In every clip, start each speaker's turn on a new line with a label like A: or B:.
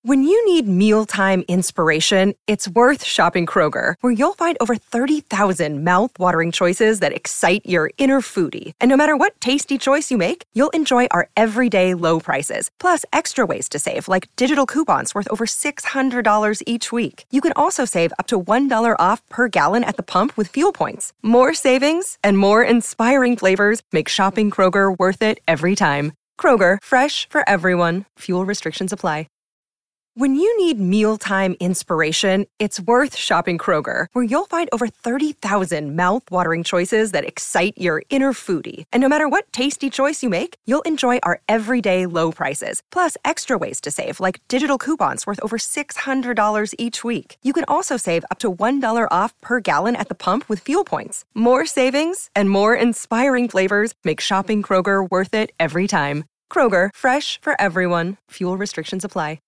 A: When you need mealtime inspiration, it's worth shopping Kroger, where you'll find over 30,000 mouth-watering choices that excite your inner foodie. And no matter what tasty choice you make, you'll enjoy our everyday low prices, plus extra ways to save, like digital coupons worth over $600 each week. You can also save up to $1 off per gallon at the pump with fuel points. More savings and more inspiring flavors make shopping Kroger worth it every time. Kroger, fresh for everyone. Fuel restrictions apply. When you need mealtime inspiration, it's worth shopping Kroger, where you'll find over 30,000 mouth-watering choices that excite your inner foodie. And no matter what tasty choice you make, you'll enjoy our everyday low prices, plus extra ways to save, like digital coupons worth over $600 each week. You can also save up to $1 off per gallon at the pump with fuel points. More savings and more inspiring flavors make shopping Kroger worth it every time. Kroger, fresh for everyone. Fuel restrictions apply.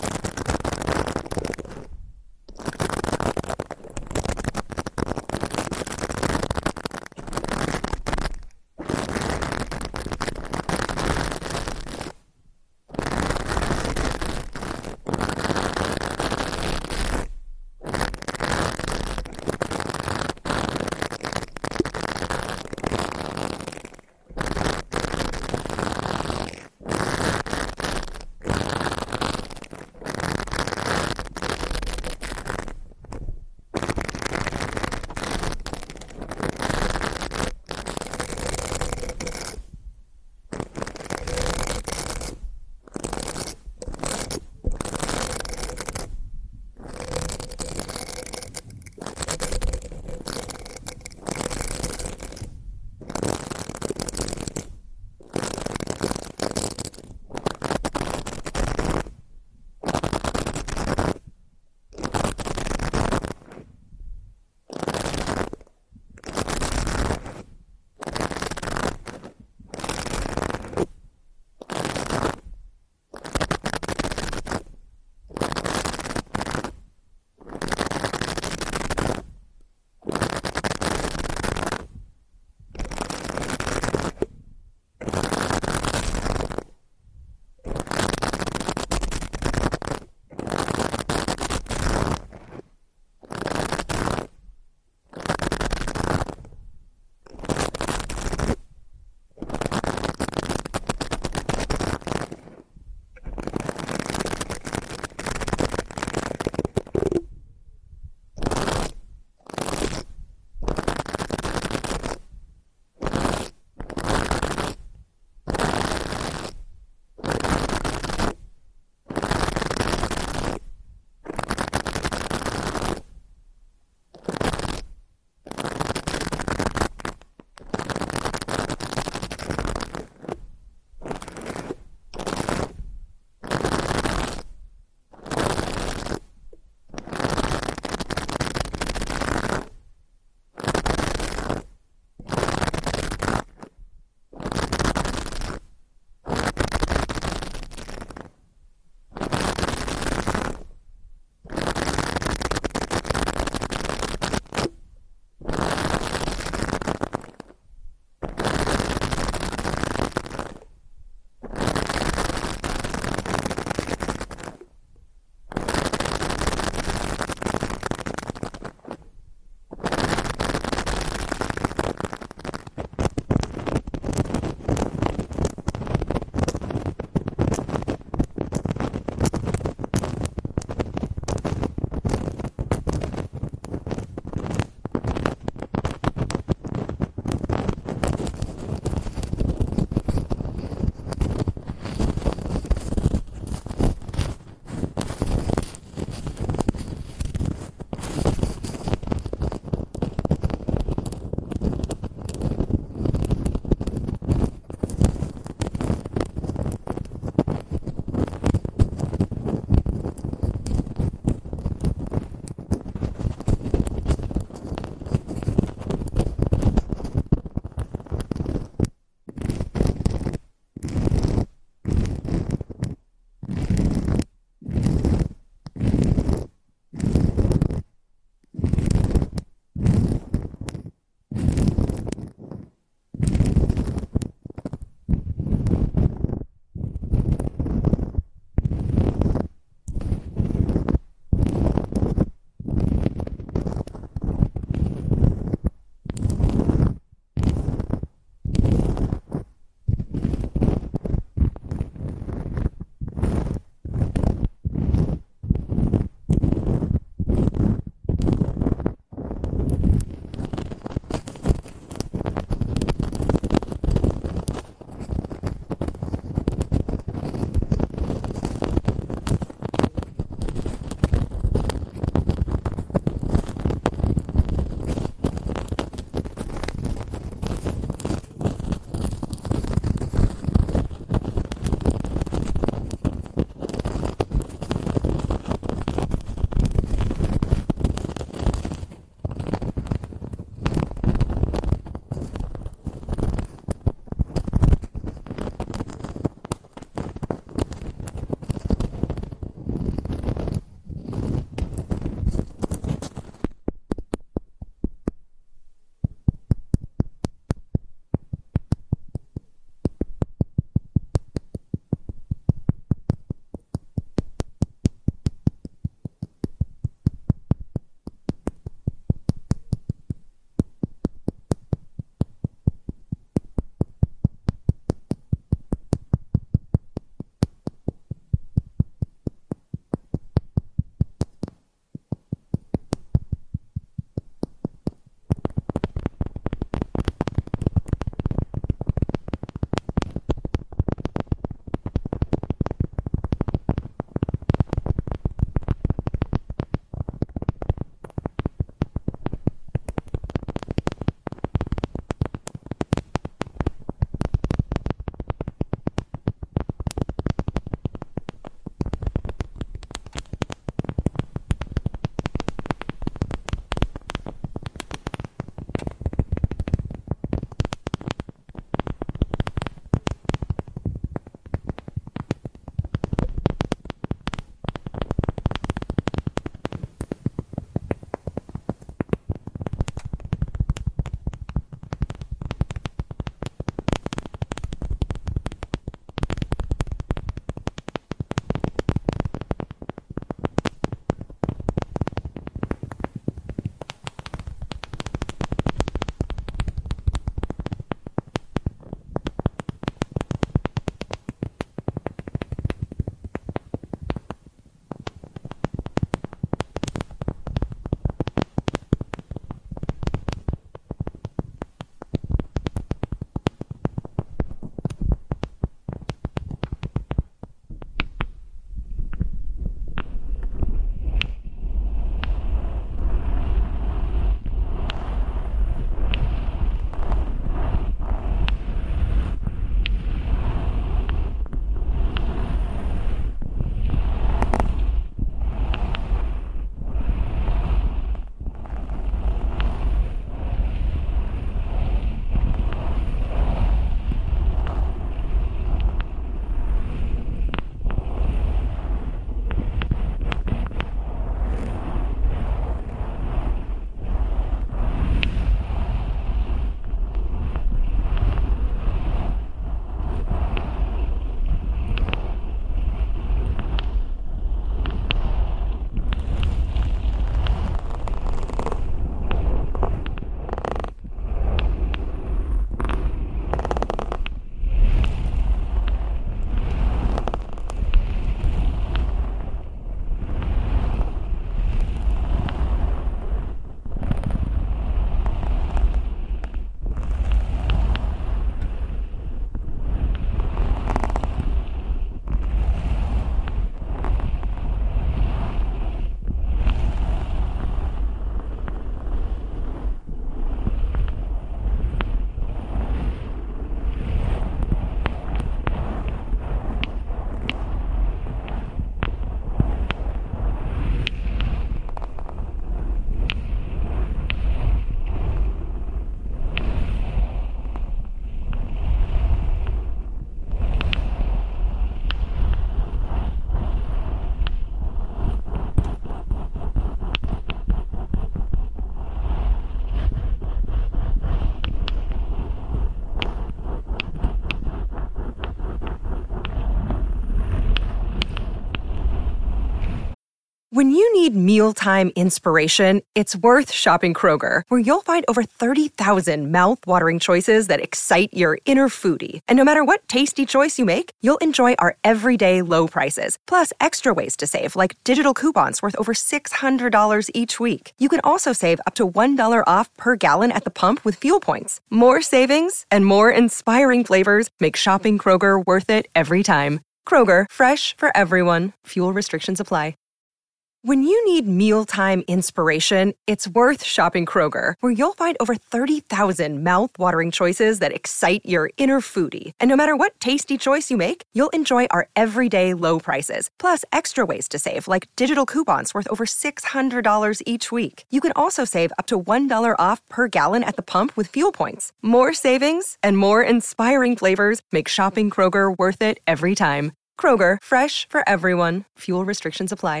A: When you need mealtime inspiration, it's worth shopping Kroger, where you'll find over 30,000 mouth-watering choices that excite your inner foodie. And no matter what tasty choice you make, you'll enjoy our everyday low prices, plus extra ways to save, like digital coupons worth over $600 each week. You can also save up to $1 off per gallon at the pump with fuel points. More savings and more inspiring flavors make shopping Kroger worth it every time. Kroger, fresh for everyone. Fuel restrictions apply. When you need mealtime inspiration, it's worth shopping Kroger, where you'll find over 30,000 mouth-watering choices that excite your inner foodie. And no matter what tasty choice you make, you'll enjoy our everyday low prices, plus extra ways to save, like digital coupons worth over $600 each week. You can also save up to $1 off per gallon at the pump with fuel points. More savings and more inspiring flavors make shopping Kroger worth it every time. Kroger, fresh for everyone. Fuel restrictions apply.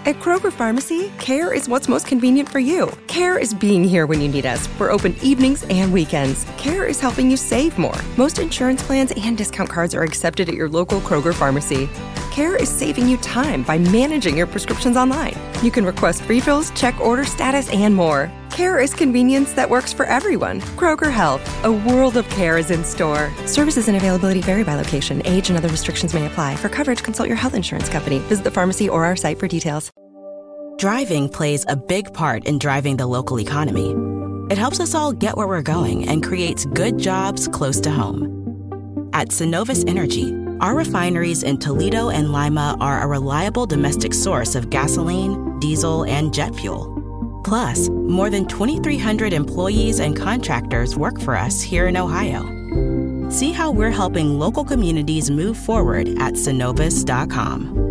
A: At Kroger Pharmacy, care is what's most convenient for you. Care is being here when you need us. We're open evenings and weekends. Care is helping you save more. Most insurance plans and discount cards are accepted at your local Kroger Pharmacy. Care is saving you time by managing your prescriptions online. You can request refills, check order status, and more. Care is convenience that works for everyone. Kroger Health, a world of care is in store. Services and availability vary by location. Age and other restrictions may apply. For coverage, consult your health insurance company. Visit the pharmacy or our site for details.
B: Driving plays a big part in driving the local economy. It helps us all get where we're going and creates good jobs close to home. At Synovus Energy, our refineries in Toledo and Lima are a reliable domestic source of gasoline, diesel, and jet fuel. Plus, more than 2,300 employees and contractors work for us here in Ohio. See how we're helping local communities move forward at Synovus.com.